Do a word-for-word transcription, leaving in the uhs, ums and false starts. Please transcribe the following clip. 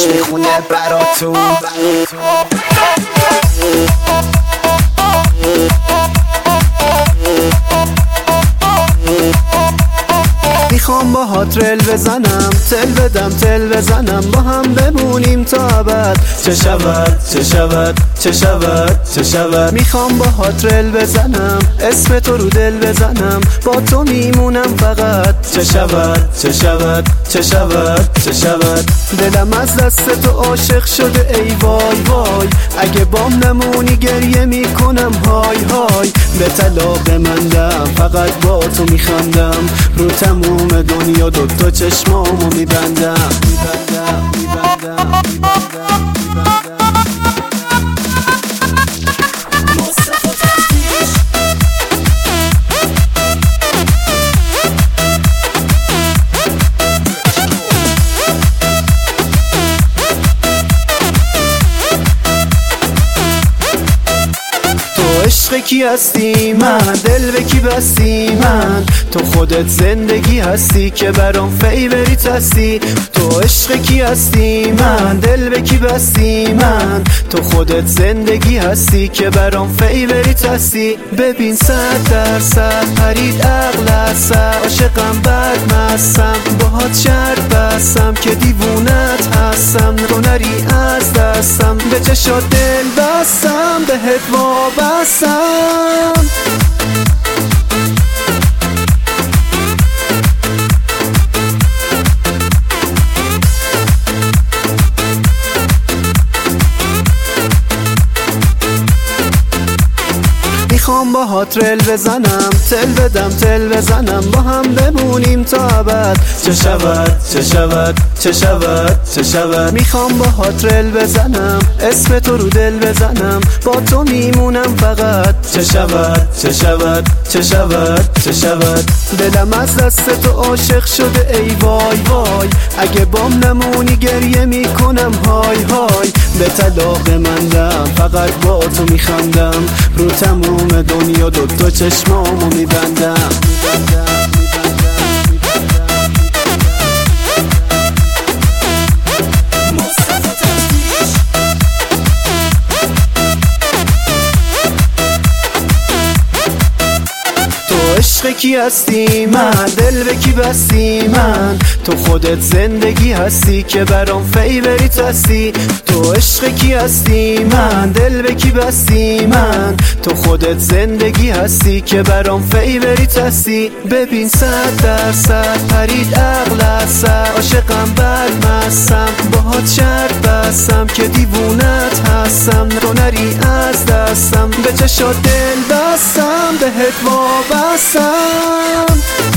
میخونه براتون. میخوام با هات رل بزنم، تل بدم تل بزنم، با هم بمونیم تا ابد. چه شود چه شود چه شود چه شود. میخوام با هات رل بزنم، اسم تو رو دل بزنم، با تو میمونم فقط. چه شود چه شود چه شود چه شود. دلم از دست تو عاشق شده ای وای وای، اگه بام نمونی گریه میکنم های های. به طلاق مندم فقط با تو میخندم، رو تموم دنیا دو تا چشمامو میبندم میبندم میبندم میبندم میبندم. عشق کی هستی من، دل به کی بستی من، تو خودت زندگی هستی که برام فیوریت هستی. تو عشق کی هستی من، دل به کی بستی من، تو خودت زندگی هستی که برام فیوریت هستی. ببین صد درصد پرید عقل سر، عاشقم بد مستم، باهات شرط بستم که دیوونت هستم، تو نری از دستم، به چشات دل بستم، بهت وابستم. میخوام با هات رل بزنم، تل بدم تل بزنم، با هم بمونیم تا ابد. چه شود چه شود چه شود چه شود. میخوام با هات رل بزنم، اسم تو رو دل بزنم، با تو میمونم فقط. چه شود چه شود چه شود چه شود. دلم از دست تو عاشق شده ای وای وای، اگه بام نمونی گریه میکنم های های. به طلاق مندم فقط با تو میخندم، رو تموم دنیا دو تا چشمامو میبندم میبندم عشق کی هستی من، دل به کی بستی من، تو خودت زندگی هستی که برام فیوریت هستی. تو عشق کی هستی من، دل به کی بستی من، تو خودت زندگی هستی که برام فیوریت هستی. ببین صد درصد پرید عقل سر، عاشقم بد مستم، باهات شرط بستم که دیوونت هستم، تو نری از دستم، به چشات دل بستم، بهت وابستم.